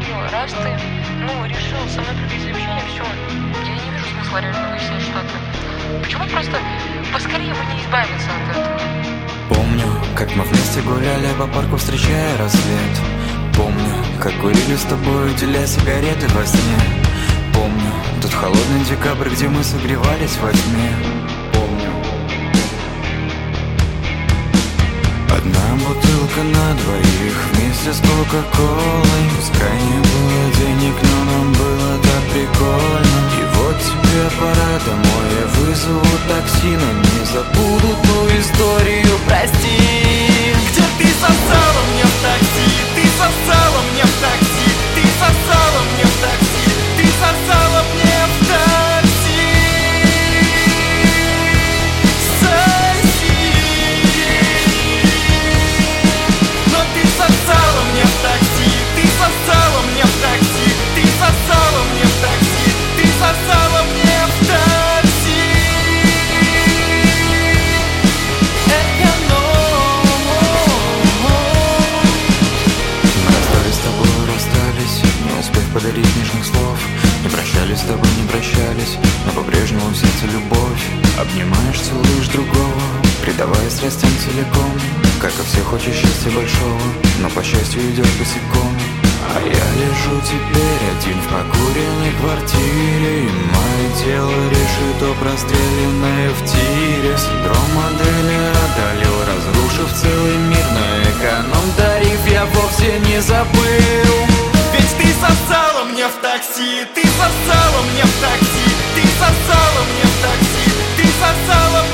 поняла, раз ты, решил со мной прекратить общение, все, я не вижу смысла реально выяснять что-то. Почему просто поскорее бы не избавиться от этого? Помню, как мы вместе гуляли по парку, встречая рассвет. Помню, как курили с тобой, деля сигареты во сне. Помню, тот холодный декабрь, где мы согревались во тьме. Помню. Одна бутылка на двоих вместе с кока-колой. Пускай не было денег, но нам было так прикольно. И вот тебе пора домой, я вызову такси, но не забуду ту историю, прости. Где ты сосала мне в такси, ты сосала мне в такси, ты сосала мне в такси, ты сосала мне в такси. Соси. Но ты сосала мне в такси, ты сосала мне в такси, ты сосала мне в такси, ты сосала мне в такси. Не успев подарить нежных слов. Не прощались с тобой, не прощались, но по-прежнему в сердце любовь. Обнимаешь, целуешь другого, предавая страстям целиком. Как и все, хочешь счастья большого, но по счастью идешь босиком. А я лежу теперь один в покуренной квартире, и мое тело решето простреленное в тире. Синдром модели одолел, разрушив целый мир, но эконом-тариф я вовсе не забыл. Ведь ты сосала мне в такси, ты сосала мне в такси, ты сосала мне в такси, ты сосала